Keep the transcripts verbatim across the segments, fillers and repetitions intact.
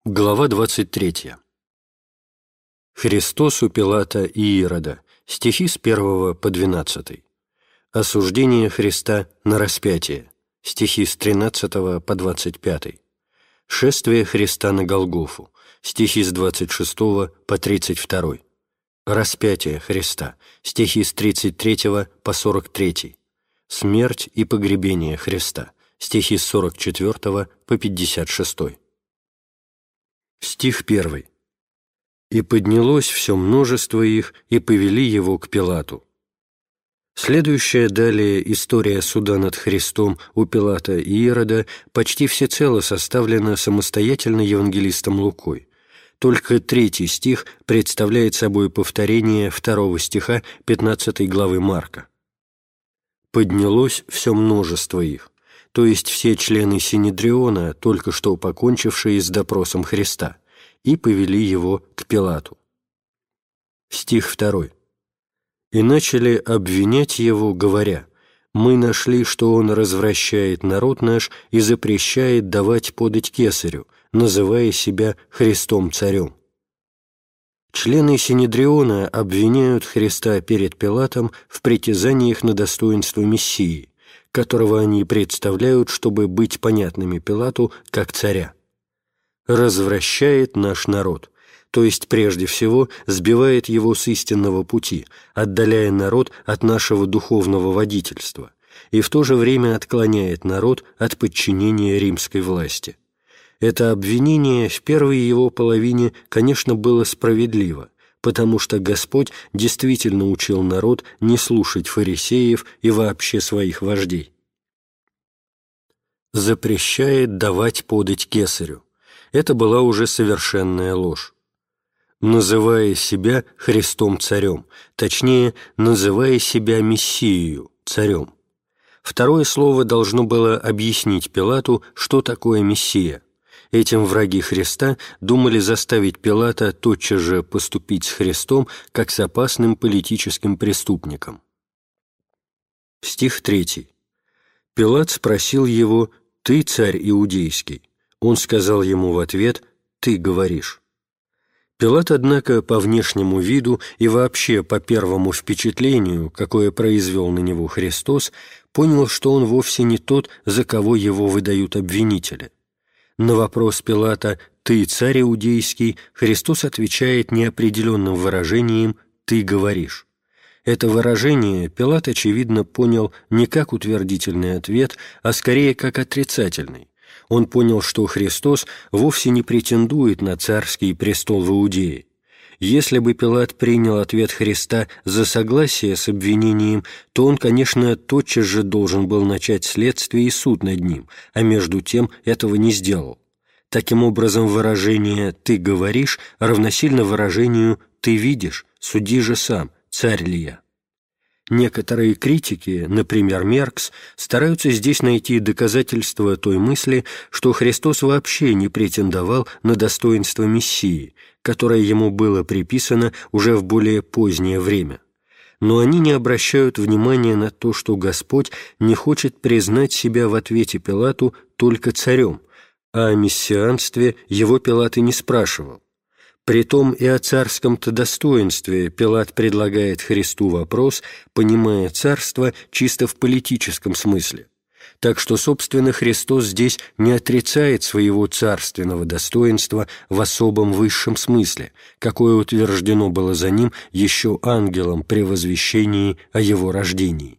Глава двадцать третья. Христос у Пилата и Ирода. Стихи с первого по двенадцатый. Осуждение Христа на распятие. Стихи с тринадцатого по двадцать пятый. Шествие Христа на Голгофу. Стихи с двадцать шестого по тридцать второй. Распятие Христа. Стихи с тридцать третьего по сорок третий. Смерть и погребение Христа. Стихи с сорок четвертого по пятьдесят шестой. Стих первый. «И поднялось все множество их, и повели его к Пилату». Следующая далее история суда над Христом у Пилата и Ирода почти всецело составлена самостоятельно евангелистом Лукой. Только третий стих представляет собой повторение второго стиха пятнадцатой главы Марка. «Поднялось все множество их», то есть все члены Синедриона, только что покончившие с допросом Христа, и повели его к Пилату. Стих второй. «И начали обвинять его, говоря, мы нашли, что он развращает народ наш и запрещает давать подать кесарю, называя себя Христом-царем». Члены Синедриона обвиняют Христа перед Пилатом в притязаниях на достоинство Мессии, которого они представляют, чтобы быть понятными Пилату как царя. «Развращает наш народ», то есть прежде всего сбивает его с истинного пути, отдаляя народ от нашего духовного водительства, и в то же время отклоняет народ от подчинения римской власти. Это обвинение в первой его половине, конечно, было справедливо, потому что Господь действительно учил народ не слушать фарисеев и вообще своих вождей. «Запрещает давать подать кесарю». Это была уже совершенная ложь. Называя себя Христом-царем, точнее, называя себя Мессией, царем. Второе слово должно было объяснить Пилату, что такое Мессия. Этим враги Христа думали заставить Пилата тотчас же поступить с Христом как с опасным политическим преступником. Стих третий. Пилат спросил его: «Ты царь иудейский?» Он сказал ему в ответ: «Ты говоришь». Пилат, однако, по внешнему виду и вообще по первому впечатлению, какое произвел на него Христос, понял, что он вовсе не тот, за кого его выдают обвинители. На вопрос Пилата «Ты царь иудейский?» Христос отвечает неопределенным выражением «Ты говоришь». Это выражение Пилат, очевидно, понял не как утвердительный ответ, а скорее как отрицательный. Он понял, что Христос вовсе не претендует на царский престол в Иудее. Если бы Пилат принял ответ Христа за согласие с обвинением, то он, конечно, тотчас же должен был начать следствие и суд над ним, а между тем этого не сделал. Таким образом, выражение «ты говоришь» равносильно выражению «ты видишь, суди же сам, царь ли я». Некоторые критики, например, Меркс, стараются здесь найти доказательства той мысли, что Христос вообще не претендовал на достоинство Мессии, которое ему было приписано уже в более позднее время. Но они не обращают внимания на то, что Господь не хочет признать себя в ответе Пилату только царем, а о мессианстве его Пилат и не спрашивал. Притом и о царском-то достоинстве Пилат предлагает Христу вопрос, понимая царство чисто в политическом смысле. Так что, собственно, Христос здесь не отрицает своего царственного достоинства в особом высшем смысле, какое утверждено было за ним еще ангелом при возвещении о его рождении.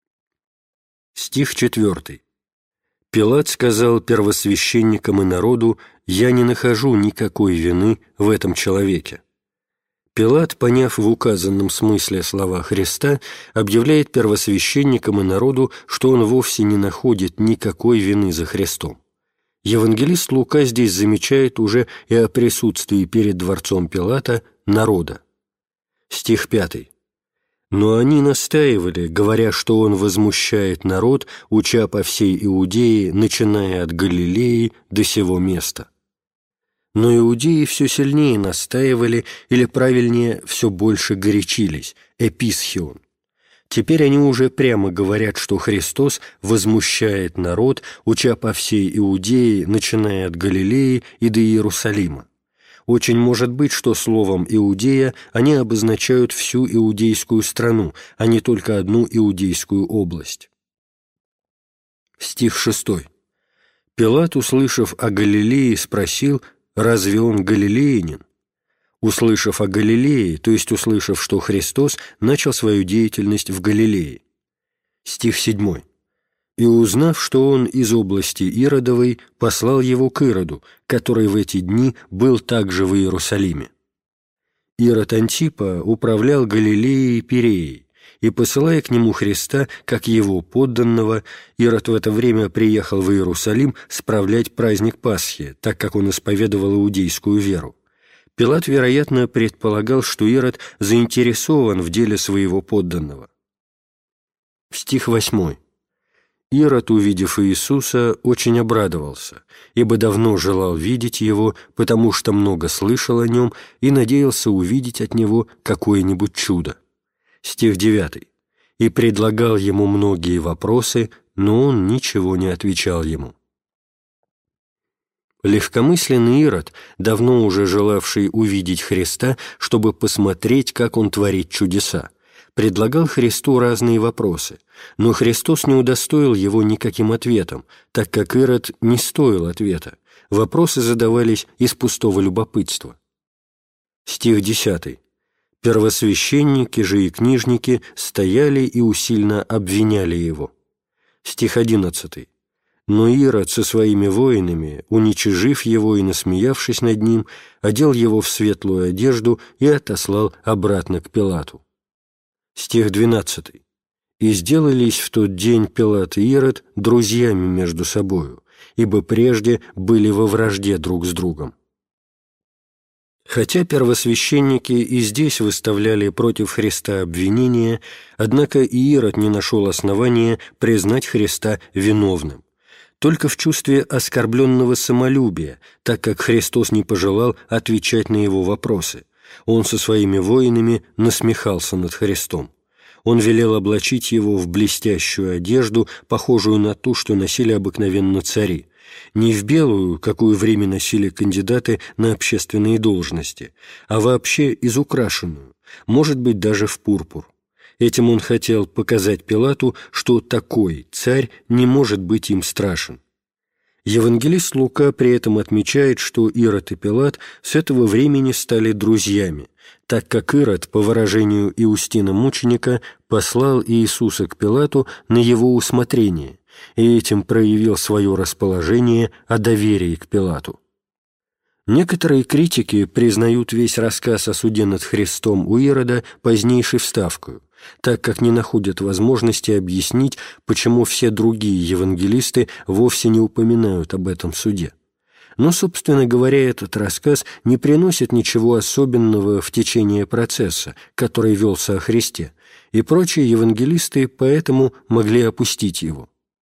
Стих четвертый. Пилат сказал первосвященникам и народу: «Я не нахожу никакой вины в этом человеке». Пилат, поняв в указанном смысле слова Христа, объявляет первосвященникам и народу, что он вовсе не находит никакой вины за Христом. Евангелист Лука здесь замечает уже и о присутствии перед дворцом Пилата народа. Стих пятый. «Но они настаивали, говоря, что он возмущает народ, уча по всей Иудее, начиная от Галилеи до сего места». Но иудеи все сильнее настаивали, или, правильнее, все больше горячились, эписхион. Теперь они уже прямо говорят, что Христос возмущает народ, уча по всей Иудее, начиная от Галилеи и до Иерусалима. Очень может быть, что словом «Иудея» они обозначают всю иудейскую страну, а не только одну иудейскую область. Стих шестой. Пилат, услышав о Галилее, спросил, разве он галилеянин? Услышав о Галилее, то есть услышав, что Христос начал свою деятельность в Галилее. Стих седьмой. «И узнав, что он из области Иродовой, послал его к Ироду, который в эти дни был также в Иерусалиме. Ирод Антипа управлял Галилеей и Пиреей, и, посылая к нему Христа, как его подданного, Ирод в это время приехал в Иерусалим справлять праздник Пасхи, так как он исповедовал иудейскую веру. Пилат, вероятно, предполагал, что Ирод заинтересован в деле своего подданного». Стих восьмой. «Ирод, увидев Иисуса, очень обрадовался, ибо давно желал видеть его, потому что много слышал о нем и надеялся увидеть от него какое-нибудь чудо». Стих девятый. «И предлагал ему многие вопросы, но он ничего не отвечал ему». Легкомысленный Ирод, давно уже желавший увидеть Христа, чтобы посмотреть, как он творит чудеса, предлагал Христу разные вопросы, но Христос не удостоил его никаким ответом, так как Ирод не стоил ответа. Вопросы задавались из пустого любопытства. Стих десятый. «Первосвященники же и книжники стояли и усильно обвиняли его». Стих одиннадцатый. «Но Ирод со своими воинами, уничижив его и насмеявшись над ним, одел его в светлую одежду и отослал обратно к Пилату». Стих двенадцатый. «И сделались в тот день Пилат и Ирод друзьями между собою, ибо прежде были во вражде друг с другом». Хотя первосвященники и здесь выставляли против Христа обвинения, однако и Ирод не нашел основания признать Христа виновным. Только в чувстве оскорбленного самолюбия, так как Христос не пожелал отвечать на его вопросы. Он со своими воинами насмехался над Христом. Он велел облачить его в блестящую одежду, похожую на ту, что носили обыкновенно цари, не в белую, какую время носили кандидаты на общественные должности, а вообще изукрашенную, может быть, даже в пурпур. Этим он хотел показать Пилату, что такой царь не может быть им страшен. Евангелист Лука при этом отмечает, что Ирод и Пилат с этого времени стали друзьями, так как Ирод, по выражению Иустина мученика, послал Иисуса к Пилату на его усмотрение и этим проявил свое расположение о доверии к Пилату. Некоторые критики признают весь рассказ о суде над Христом у Ирода позднейшей вставкою, так как не находят возможности объяснить, почему все другие евангелисты вовсе не упоминают об этом суде. Но, собственно говоря, этот рассказ не приносит ничего особенного в течение процесса, который велся о Христе, и прочие евангелисты поэтому могли опустить его.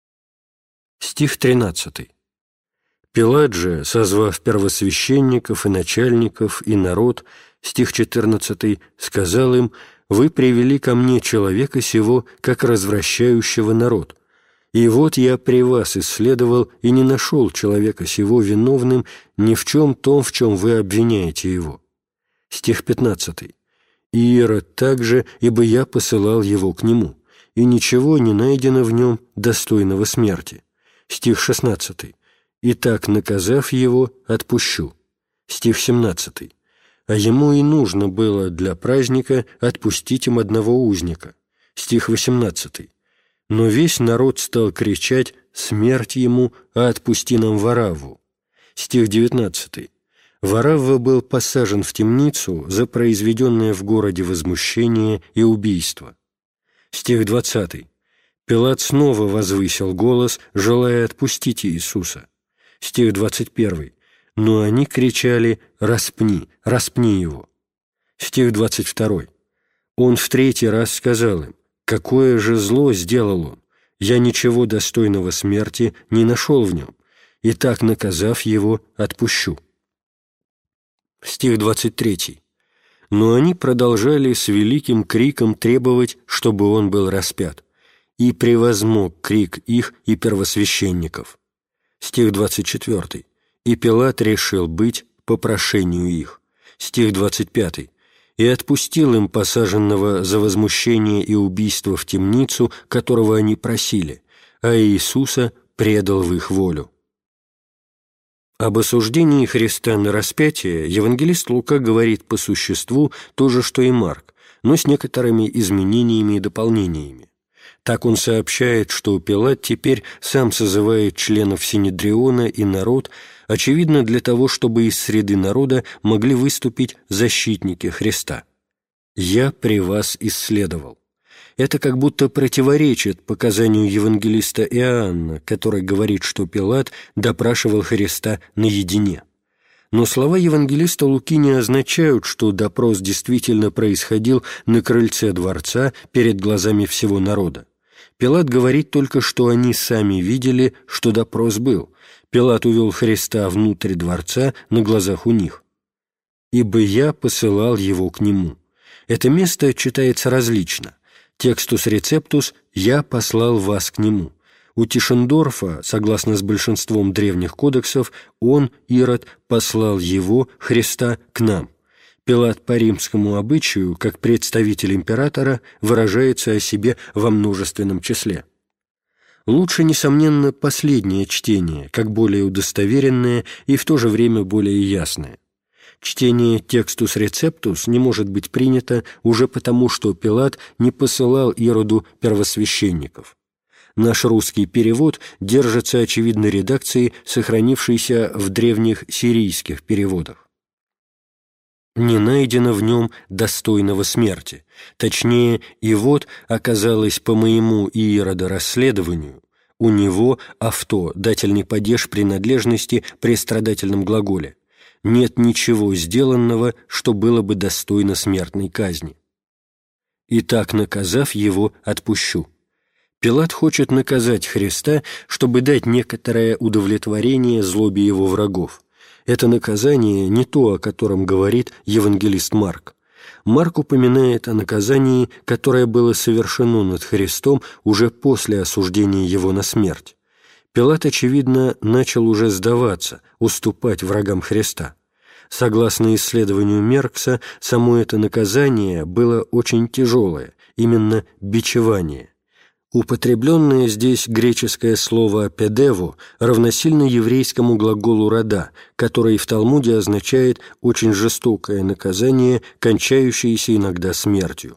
Стих тринадцатый. «Пилат же, созвав первосвященников и начальников и народ, стих четырнадцатый, сказал им: «Вы привели ко мне человека сего, как развращающего народ. И вот я при вас исследовал и не нашел человека сего виновным ни в чем том, в чем вы обвиняете его». Стих пятнадцатый. «И Ирод также, ибо я посылал его к нему, и ничего не найдено в нем достойного смерти». Стих шестнадцатый. «И так, наказав его, отпущу». Стих семнадцатый. «А ему и нужно было для праздника отпустить им одного узника». Стих восемнадцатый. «Но весь народ стал кричать: смерть ему, а отпусти нам Варавву». Стих девятнадцатый. «Варавва был посажен в темницу за произведенное в городе возмущение и убийство». Стих двадцатый. Пилат снова возвысил голос, желая отпустить Иисуса. Стих двадцать первый. Но они кричали: «Распни, распни его». Стих двадцать второй. Он в третий раз сказал им: «Какое же зло сделал он! Я ничего достойного смерти не нашел в нем, и так, наказав его, отпущу». Стих двадцать третий. Но они продолжали с великим криком требовать, чтобы он был распят. И превозмог крик их и первосвященников. Стих двадцать четвёртый. И Пилат решил быть по прошению их. Стих двадцать пятый. И отпустил им посаженного за возмущение и убийство в темницу, которого они просили, а Иисуса предал в их волю. Об осуждении Христа на распятие евангелист Лука говорит по существу то же, что и Марк, но с некоторыми изменениями и дополнениями. Так он сообщает, что Пилат теперь сам созывает членов Синедриона и народ, очевидно, для того, чтобы из среды народа могли выступить защитники Христа. «Я при вас исследовал». Это как будто противоречит показанию евангелиста Иоанна, который говорит, что Пилат допрашивал Христа наедине. Но слова евангелиста Луки не означают, что допрос действительно происходил на крыльце дворца перед глазами всего народа. Пилат говорит только, что они сами видели, что допрос был. Пилат увел Христа внутрь дворца на глазах у них. «Ибо я посылал его к нему». Это место читается различно. Текстус рецептус «я послал вас к нему». У Тишендорфа, согласно с большинством древних кодексов, он, Ирод, послал его, Христа, к нам. Пилат по римскому обычаю, как представитель императора, выражается о себе во множественном числе. Лучше, несомненно, последнее чтение, как более удостоверенное и в то же время более ясное. Чтение «текстус рецептус» не может быть принято уже потому, что Пилат не посылал Ироду первосвященников. Наш русский перевод держится, очевидно, редакцией, сохранившейся в древних сирийских переводах. Не найдено в нем достойного смерти. Точнее, и вот оказалось по моему Ирода расследованию, у него авто, дательный падеж принадлежности при страдательном глаголе. Нет ничего сделанного, что было бы достойно смертной казни. И так, наказав его, отпущу. Пилат хочет наказать Христа, чтобы дать некоторое удовлетворение злобе его врагов. Это наказание не то, о котором говорит евангелист Марк. Марк упоминает о наказании, которое было совершено над Христом уже после осуждения его на смерть. Пилат, очевидно, начал уже сдаваться, уступать врагам Христа. Согласно исследованию Меркса, само это наказание было очень тяжелое, именно бичевание. Употребленное здесь греческое слово «педево» равносильно еврейскому глаголу «рада», который в Талмуде означает «очень жестокое наказание, кончающееся иногда смертью».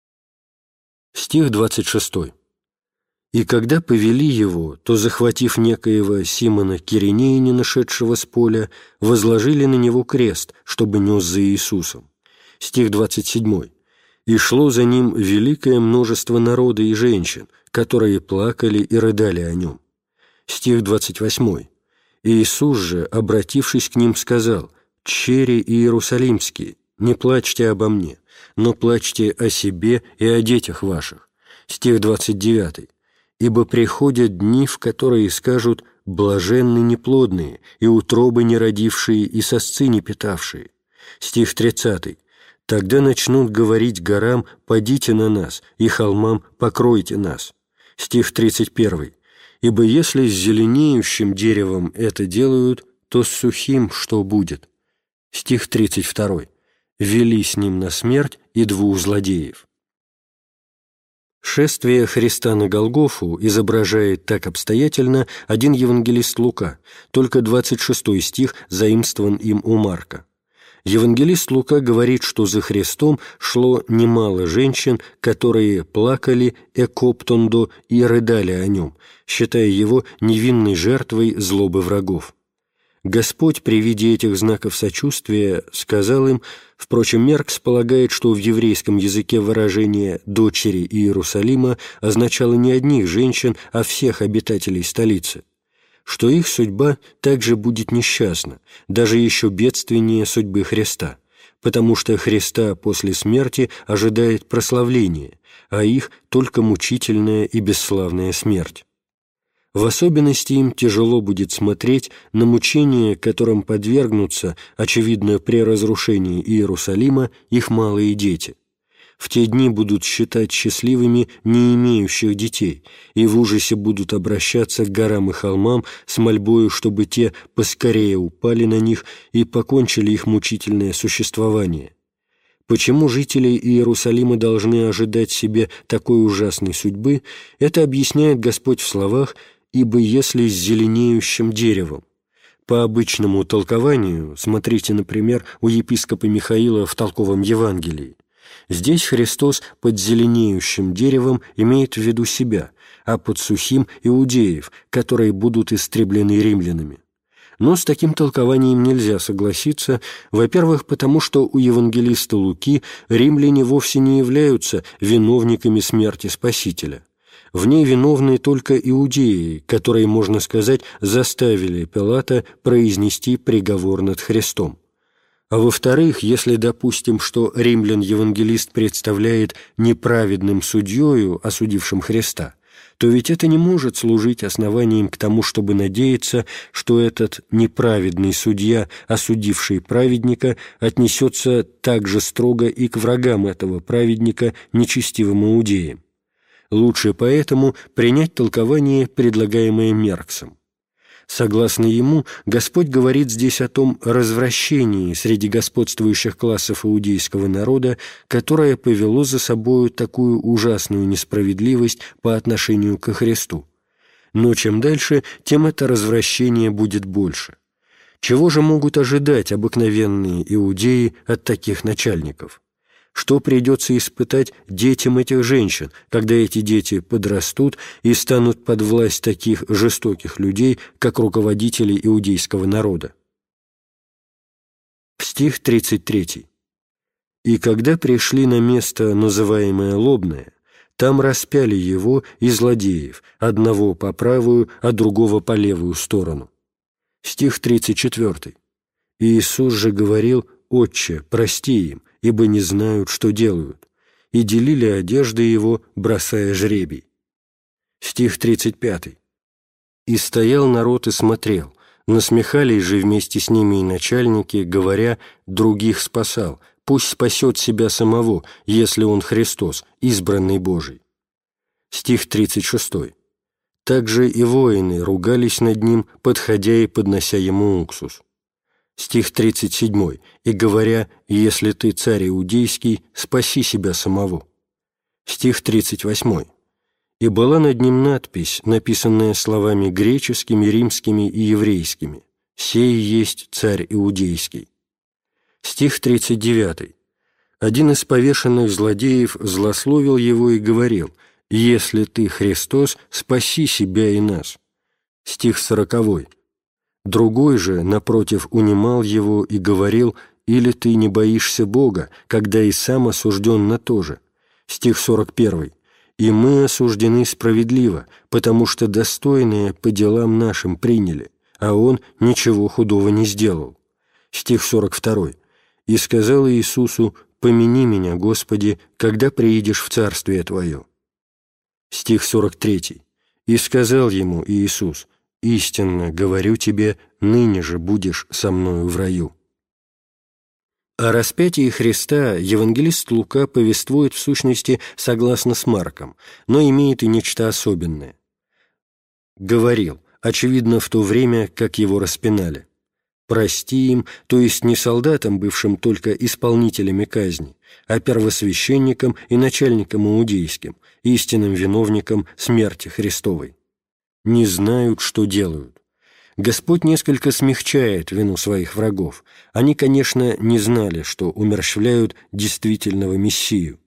Стих двадцать шестой. «И когда повели его, то, захватив некоего Симона Киринеяни, нашедшего с поля, возложили на него крест, чтобы нес за Иисусом». Стих двадцать седьмой. «И шло за ним великое множество народа и женщин, которые плакали и рыдали о нем». Стих двадцать восьмой. «Иисус же, обратившись к ним, сказал: «Чери иерусалимские, не плачьте обо мне, но плачьте о себе и о детях ваших». Стих двадцать девятый. «Ибо приходят дни, в которые скажут: блаженны неплодные, и утробы не родившие, и сосцы не питавшие». Стих тридцатый. «Тогда начнут говорить горам: падите на нас, и холмам: покройте нас». Стих тридцать первый. «Ибо если с зеленеющим деревом это делают, то с сухим что будет?» Стих тридцать второй. «Вели с ним на смерть и двух злодеев». Шествие Христа на Голгофу изображает так обстоятельно один евангелист Лука, только двадцать шестой стих заимствован им у Марка. Евангелист Лука говорит, что за Христом шло немало женщин, которые плакали экоптондо и рыдали о нем, считая его невинной жертвой злобы врагов. Господь при виде этих знаков сочувствия сказал им, впрочем, Меркс полагает, что в еврейском языке выражение «дочери Иерусалима» означало не одних женщин, а всех обитателей столицы, что их судьба также будет несчастна, даже еще бедственнее судьбы Христа, потому что Христа после смерти ожидает прославление, а их только мучительная и бесславная смерть. В особенности им тяжело будет смотреть на мучения, которым подвергнутся, очевидно, при разрушении Иерусалима, их малые дети. В те дни будут считать счастливыми не имеющих детей, и в ужасе будут обращаться к горам и холмам с мольбою, чтобы те поскорее упали на них и покончили их мучительное существование. Почему жители Иерусалима должны ожидать себе такой ужасной судьбы, это объясняет Господь в словах «ибо если с зеленеющим деревом». По обычному толкованию, смотрите, например, у епископа Михаила в Толковом Евангелии, здесь Христос под зеленеющим деревом имеет в виду себя, а под сухим – иудеев, которые будут истреблены римлянами. Но с таким толкованием нельзя согласиться, во-первых, потому что у евангелиста Луки римляне вовсе не являются виновниками смерти Спасителя. В ней виновны только иудеи, которые, можно сказать, заставили Пилата произнести приговор над Христом. А во-вторых, если допустим, что римлян-евангелист представляет неправедным судьею, осудившим Христа, то ведь это не может служить основанием к тому, чтобы надеяться, что этот неправедный судья, осудивший праведника, отнесется так же строго и к врагам этого праведника, нечестивым иудеям. Лучше поэтому принять толкование, предлагаемое Мерксом. Согласно ему, Господь говорит здесь о том развращении среди господствующих классов иудейского народа, которое повело за собою такую ужасную несправедливость по отношению ко Христу. Но чем дальше, тем это развращение будет больше. Чего же могут ожидать обыкновенные иудеи от таких начальников? Что придется испытать детям этих женщин, когда эти дети подрастут и станут под власть таких жестоких людей, как руководители иудейского народа? Стих тридцать три. «И когда пришли на место, называемое Лобное, там распяли его и злодеев, одного по правую, а другого по левую сторону». Стих тридцать четыре. «Иисус же говорил: Отче, прости им, ибо не знают, что делают, и делили одежды его, бросая жребий». Стих тридцать пять. «И стоял народ и смотрел, насмехались же вместе с ними и начальники, говоря: других спасал, пусть спасет себя самого, если он Христос, избранный Божий». Стих тридцать шесть. «Также и воины ругались над ним, подходя и поднося ему уксус». Стих тридцать семь. «И говоря: если ты царь иудейский, спаси себя самого». Стих тридцать восемь. «И была над ним надпись, написанная словами греческими, римскими и еврейскими: «Сей есть царь иудейский». Стих тридцать девять. «Один из повешенных злодеев злословил его и говорил: если ты Христос, спаси себя и нас». Стих сороковой. Другой же, напротив, унимал его и говорил: или ты не боишься Бога, когда и сам осужден на то же. Стих сорок первый. «И мы осуждены справедливо, потому что достойные по делам нашим приняли, а он ничего худого не сделал». Стих сорок второй. «И сказал Иисусу: помяни меня, Господи, когда приидешь в Царствие Твое». Стих сорок третий. «И сказал ему Иисус: истинно говорю тебе, ныне же будешь со мною в раю». О распятии Христа евангелист Лука повествует в сущности согласно с Марком, но имеет и нечто особенное. «Говорил», очевидно, в то время, как его распинали. «Прости им», то есть не солдатам, бывшим только исполнителями казни, а первосвященникам и начальникам иудейским, истинным виновникам смерти Христовой. Не знают, что делают. Господь несколько смягчает вину своих врагов. Они, конечно, не знали, что умерщвляют действительного Мессию.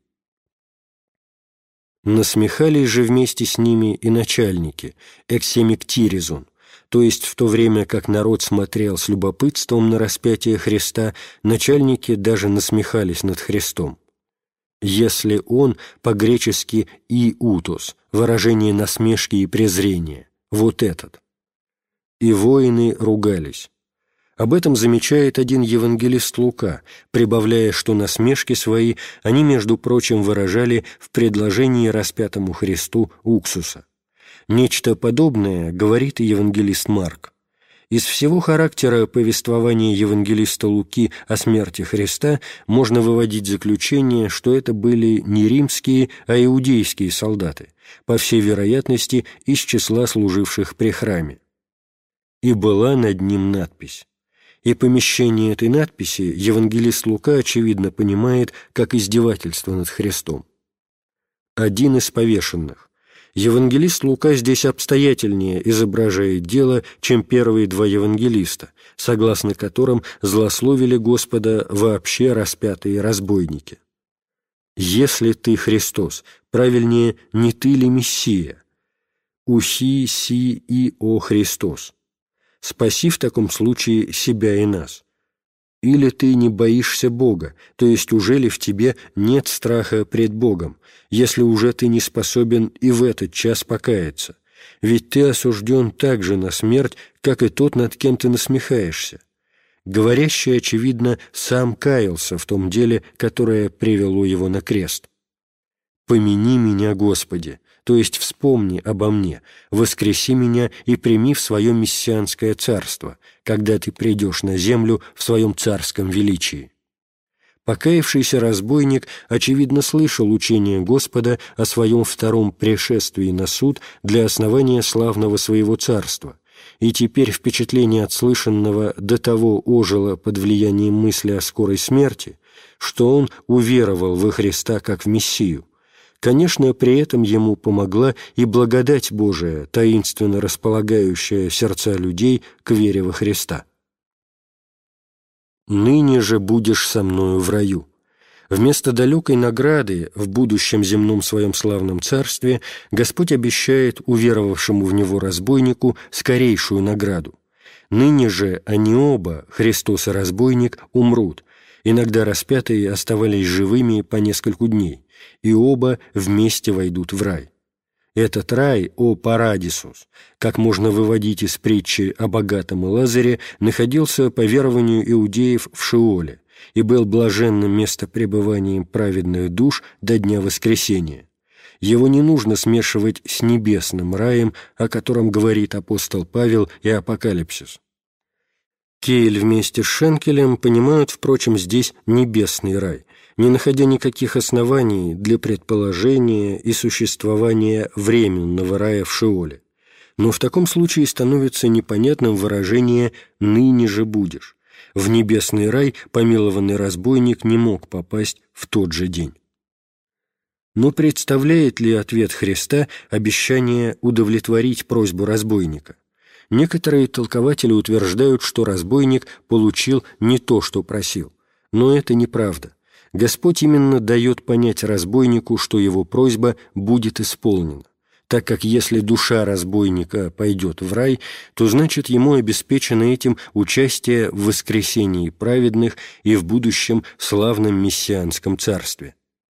Насмехались же вместе с ними и начальники, эксемиктиризон, то есть в то время, как народ смотрел с любопытством на распятие Христа, начальники даже насмехались над Христом. Если он, по-гречески «иутос», выражение насмешки и презрения, вот этот. «И воины ругались». Об этом замечает один евангелист Лука, прибавляя, что насмешки свои они, между прочим, выражали в предложении распятому Христу уксуса. Нечто подобное говорит и евангелист Марк. Из всего характера повествования евангелиста Луки о смерти Христа можно выводить заключение, что это были не римские, а иудейские солдаты, по всей вероятности, из числа служивших при храме. «И была над ним надпись». И помещение этой надписи евангелист Лука, очевидно, понимает как издевательство над Христом. Один из повешенных. Евангелист Лука здесь обстоятельнее изображает дело, чем первые два евангелиста, согласно которым злословили Господа вообще распятые разбойники. «Если ты Христос, правильнее, не ты ли Мессия? Ухи, си и о Христос. Спаси в таком случае себя и нас. Или ты не боишься Бога, то есть уже ли в тебе нет страха пред Богом, если уже ты не способен и в этот час покаяться? Ведь ты осужден так же на смерть, как и тот, над кем ты насмехаешься». Говорящий, очевидно, сам каялся в том деле, которое привело его на крест. «Помяни меня, Господи», то есть вспомни обо мне, воскреси меня и прими в свое мессианское царство, когда ты придешь на землю в своем царском величии. Покаявшийся разбойник, очевидно, слышал учение Господа о своем втором пришествии на суд для основания славного своего царства, и теперь впечатление от слышанного до того ожило под влиянием мысли о скорой смерти, что он уверовал во Христа как в Мессию. Конечно, при этом ему помогла и благодать Божия, таинственно располагающая сердца людей к вере во Христа. «Ныне же будешь со мною в раю». Вместо далекой награды в будущем земном своем славном царстве Господь обещает уверовавшему в Него разбойнику скорейшую награду. Ныне же они оба, Христос и разбойник, умрут. Иногда распятые оставались живыми по нескольку дней, и оба вместе войдут в рай. Этот рай, о Парадисус, как можно выводить из притчи о богатом и Лазаре, находился, по верованию иудеев, в Шеоле и был блаженным местопребыванием праведных душ до дня воскресения. Его не нужно смешивать с небесным раем, о котором говорит апостол Павел и Апокалипсис. Кейль вместе с Шенкелем понимают, впрочем, здесь небесный рай, не находя никаких оснований для предположения и существования временного рая в Шеоле. Но в таком случае становится непонятным выражение «ныне же будешь». В небесный рай помилованный разбойник не мог попасть в тот же день. Но представляет ли ответ Христа обещание удовлетворить просьбу разбойника? Некоторые толкователи утверждают, что разбойник получил не то, что просил. Но это неправда. Господь именно дает понять разбойнику, что его просьба будет исполнена, так как если душа разбойника пойдет в рай, то значит ему обеспечено этим участие в воскресении праведных и в будущем славном мессианском царстве.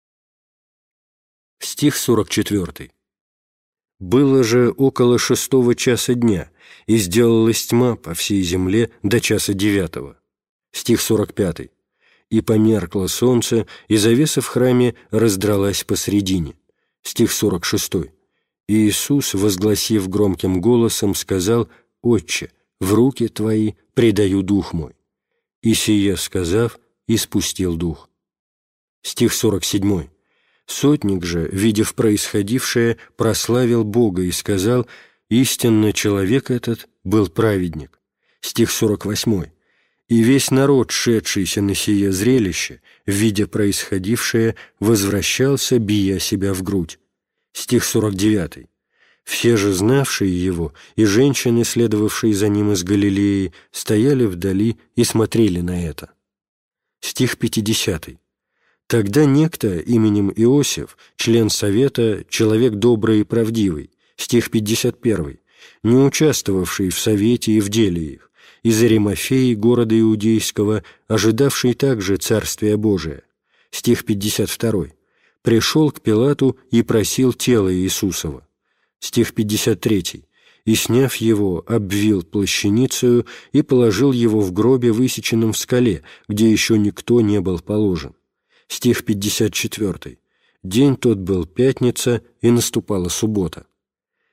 Стих сорок четвёртый. «Было же около шестого часа дня, и сделалась тьма по всей земле до часа девятого». Стих сорок пятый. «И померкло солнце, и завеса в храме раздралась посредине». Стих сорок шестой. «И Иисус, возгласив громким голосом, сказал: Отче, в руки Твои предаю дух мой. И сие сказав, испустил дух». Стих сорок седьмой. «Сотник же, видев происходившее, прославил Бога и сказал: истинно человек этот был праведник». Стих сорок восьмой. «И весь народ, шедшийся на сие зрелище, видя происходившее, возвращался, бия себя в грудь». Стих сорок девятый. «Все же знавшие его и женщины, следовавшие за ним из Галилеи, стояли вдали и смотрели на это». Стих пятидесятый. «Тогда некто именем Иосиф, член совета, человек добрый и правдивый», стих пятьдесят первый, не участвовавший в совете и в деле их, из Аримафеи, города Иудейского, ожидавший также Царствия Божия, стих пятьдесят второй, пришел к Пилату и просил тело Иисусова, стих пятьдесят третий, и, сняв его, обвил плащаницею и положил его в гробе, высеченном в скале, где еще никто не был положен, стих пятьдесят четвёртый. День тот был пятница, и наступала суббота.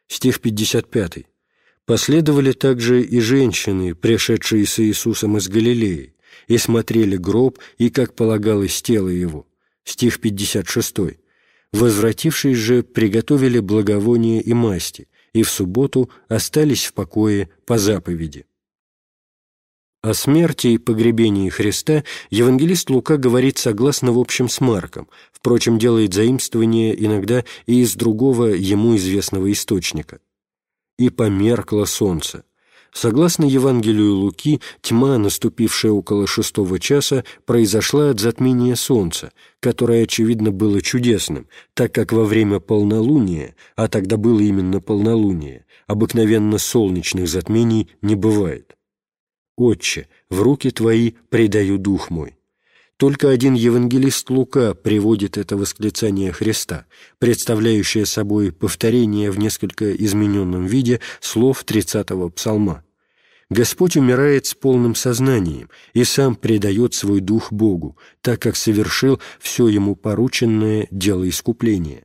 Стих пятьдесят пятый. «Последовали также и женщины, пришедшие с Иисусом из Галилеи, и смотрели гроб, и, как полагалось, тело его». Стих пятьдесят шестой. «Возвратившись же, приготовили благовония и масти, и в субботу остались в покое по заповеди». О смерти и погребении Христа евангелист Лука говорит согласно в общем с Марком, впрочем, делает заимствование иногда и из другого ему известного источника. «И померкло солнце». Согласно Евангелию Луки, тьма, наступившая около шестого часа, произошла от затмения солнца, которое, очевидно, было чудесным, так как во время полнолуния, а тогда было именно полнолуние, обыкновенно солнечных затмений не бывает. «Отче, в руки Твои предаю дух мой». Только один евангелист Лука приводит это восклицание Христа, представляющее собой повторение в несколько измененном виде слов тридцатого псалма. Господь умирает с полным сознанием и сам предает свой дух Богу, так как совершил все ему порученное дело искупления.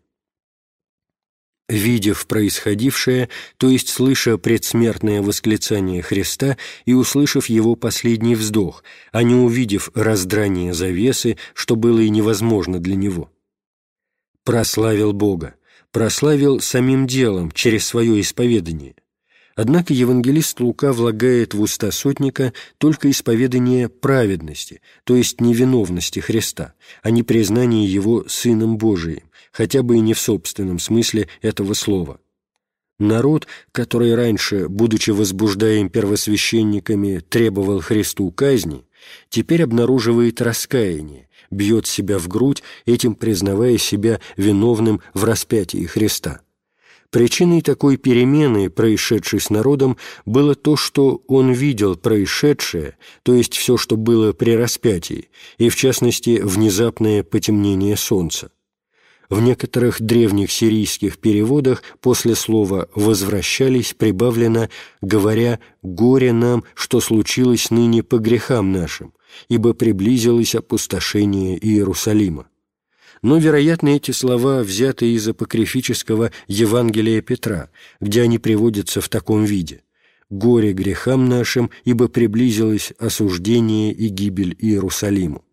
Видев происходившее, то есть слыша предсмертное восклицание Христа и услышав его последний вздох, а не увидев раздрание завесы, что было и невозможно для него. Прославил Бога, прославил самим делом через свое исповедание. Однако евангелист Лука влагает в уста сотника только исповедание праведности, то есть невиновности Христа, а не признание Его Сыном Божиим, хотя бы и не в собственном смысле этого слова. Народ, который раньше, будучи возбуждаем первосвященниками, требовал Христу казни, теперь обнаруживает раскаяние, бьет себя в грудь, этим признавая себя виновным в распятии Христа. Причиной такой перемены, происшедшей с народом, было то, что он видел происшедшее, то есть все, что было при распятии, и, в частности, внезапное потемнение солнца. В некоторых древних сирийских переводах после слова «возвращались» прибавлено, говоря «горе нам, что случилось ныне по грехам нашим, ибо приблизилось опустошение Иерусалима». Но, вероятно, эти слова взяты из апокрифического Евангелия Петра, где они приводятся в таком виде: «Горе грехам нашим, ибо приблизилось осуждение и гибель Иерусалиму».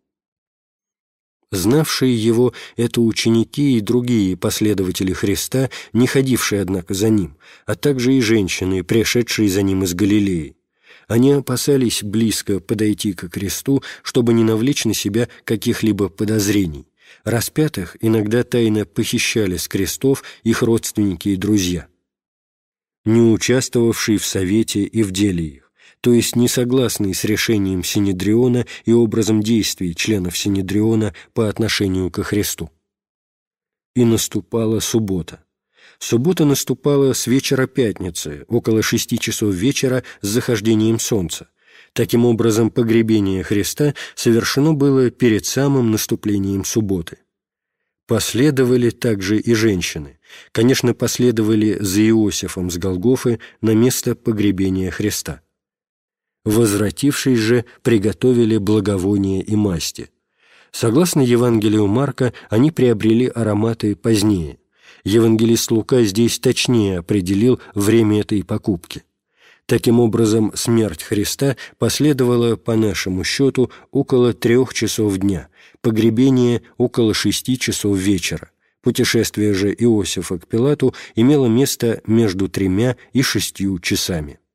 Знавшие его — это ученики и другие последователи Христа, не ходившие, однако, за ним, а также и женщины, пришедшие за ним из Галилеи. Они опасались близко подойти ко кресту, чтобы не навлечь на себя каких-либо подозрений. Распятых иногда тайно похищали с крестов их родственники и друзья, не участвовавшие в совете и в деле их, то есть не согласные с решением Синедриона и образом действий членов Синедриона по отношению ко Христу. И наступала суббота. Суббота наступала с вечера пятницы, около шести часов вечера с захождением солнца. Таким образом, погребение Христа совершено было перед самым наступлением субботы. Последовали также и женщины. Конечно, последовали за Иосифом с Голгофы на место погребения Христа. Возвратившись же, приготовили благовония и масти. Согласно Евангелию Марка, они приобрели ароматы позднее. Евангелист Лука здесь точнее определил время этой покупки. Таким образом, смерть Христа последовала, по нашему счету, около трех часов дня, погребение – около шести часов вечера. Путешествие же Иосифа к Пилату имело место между тремя и шестью часами.